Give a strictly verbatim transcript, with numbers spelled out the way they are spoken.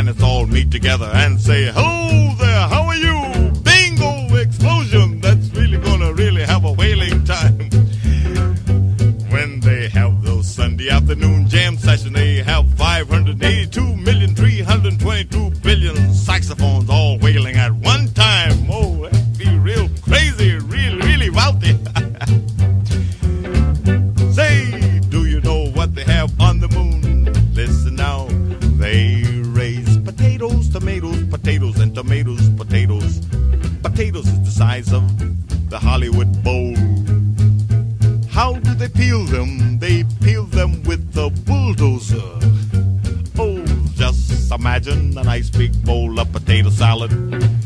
planets all meet together and say, hello there, how are you? Bingo explosion, that's really gonna really have a whaling time. When they have those Sunday afternoon jam sessions, they have five hundred eighty-two million three hundred twenty-two billion saxophones all wailing at one time. Oh, that'd be real crazy, really, really wealthy. Say, do you know what they have on the moon? Listen now, they raise potatoes, tomatoes, potatoes, and tomatoes, potatoes. Potatoes is the size of the Hollywood Bowl. How do they peel them? They peel them with a bulldozer. Oh, just imagine a nice big bowl of potato salad